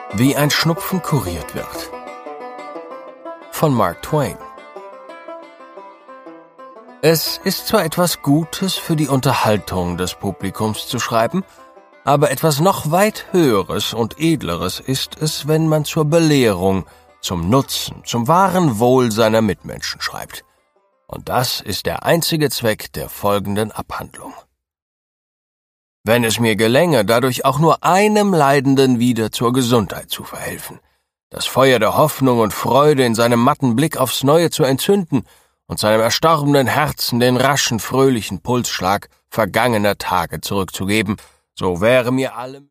Wie ein Schnupfen kuriert wird. Von Mark Twain. Es ist zwar etwas Gutes für die Unterhaltung des Publikums zu schreiben, aber etwas noch weit Höheres und Edleres ist es, wenn man zur Belehrung, zum Nutzen, zum wahren Wohl seiner Mitmenschen schreibt. Und das ist der einzige Zweck der folgenden Abhandlung. Wenn es mir gelänge, dadurch auch nur einem Leidenden wieder zur Gesundheit zu verhelfen, das Feuer der Hoffnung und Freude in seinem matten Blick aufs Neue zu entzünden und seinem erstorbenen Herzen den raschen, fröhlichen Pulsschlag vergangener Tage zurückzugeben, so wäre mir allem